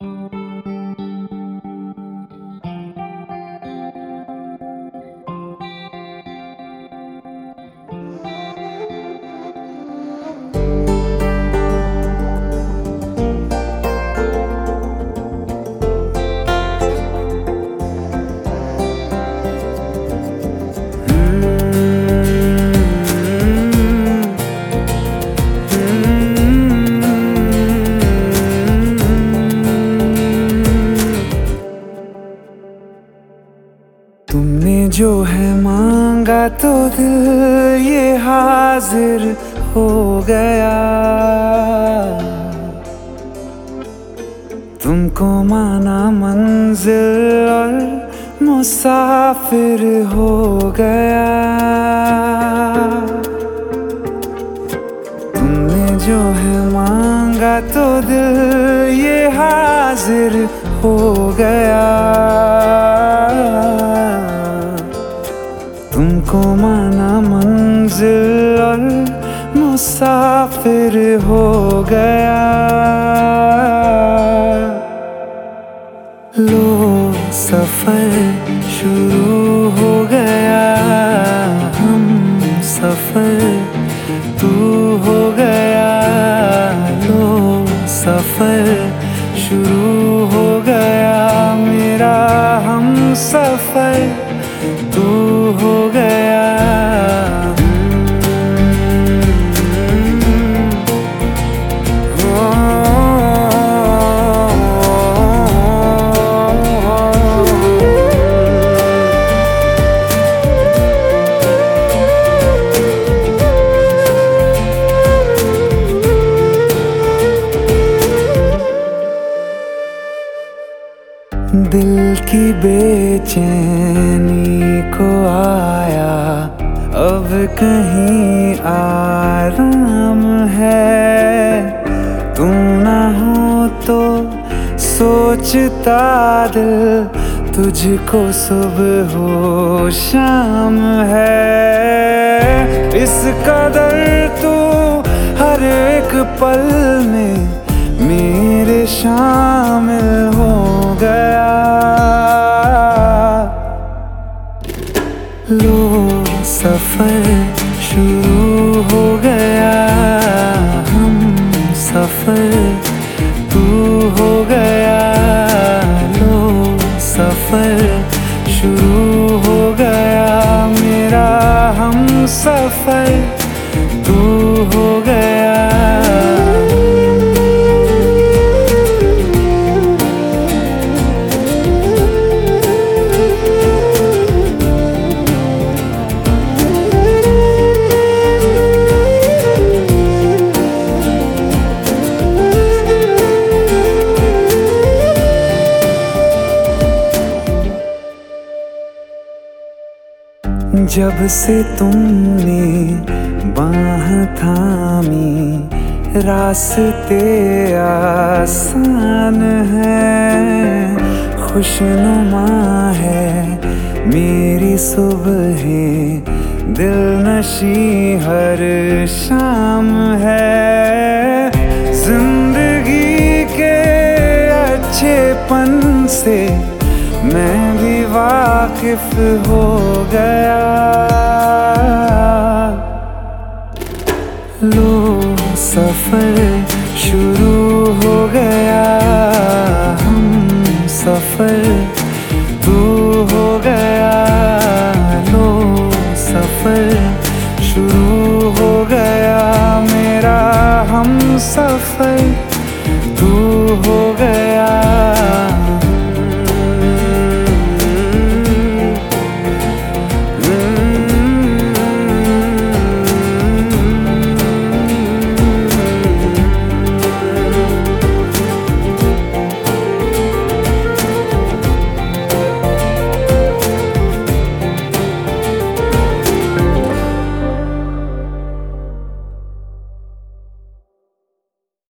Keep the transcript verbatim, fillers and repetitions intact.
तुमने जो है मांगा तो दिल ये हाजिर हो गया। तुमको माना मंजिल और मुसाफिर हो गया। तुमने जो है मांगा तो दिल ये हाजिर हो गया। तुमको माना मंजिल और मुसाफिर हो गया। लो सफर शुरू हो गया। हम सफर तू हो गया। लो सफर शुरू हो गया। मेरा हम सफर तू हो गया। दिल की बेचैनी को आया अब कहीं आराम है। तू ना हो तो सोचता दिल तुझको सुबह हो शाम है। इस कदर तू हर एक पल में मेरे शामिल हो गया। लो सफर शुरू हो गया। हम सफर तू हो गया। लो सफर शुरू हो गया। मेरा हम सफर तू हो गया। जब से तुमने बाह थामी रास्ते आसान है। खुशनुमा है मेरी सुबहें, दिल नशी हर शाम है। जिंदगी के अच्छेपन से मैं भी वाकिफ हो गया। लो सफर शुरू हो गया। हम सफर तू हो गया। लो सफर शुरू हो गया। मेरा हम सफर तू हो गया।